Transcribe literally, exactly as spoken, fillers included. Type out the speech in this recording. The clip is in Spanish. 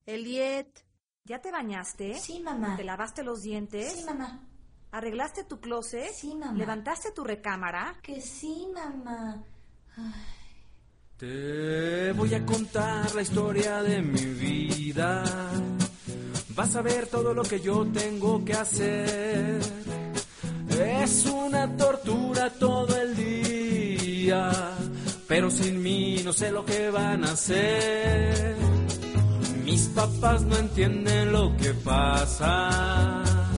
Eliet, ¿ya te bañaste? Sí, mamá. ¿Te lavaste los dientes? Sí, mamá. ¿Arreglaste tu closet? Sí, mamá. ¿Levantaste tu recámara? Que sí, mamá. Ay. Te voy a contar la historia de mi vida. Vas a ver todo lo que yo tengo que hacer. Es una tortura todo el día, pero sin mí no sé lo que van a hacer. Mis papás no entienden lo que pasa.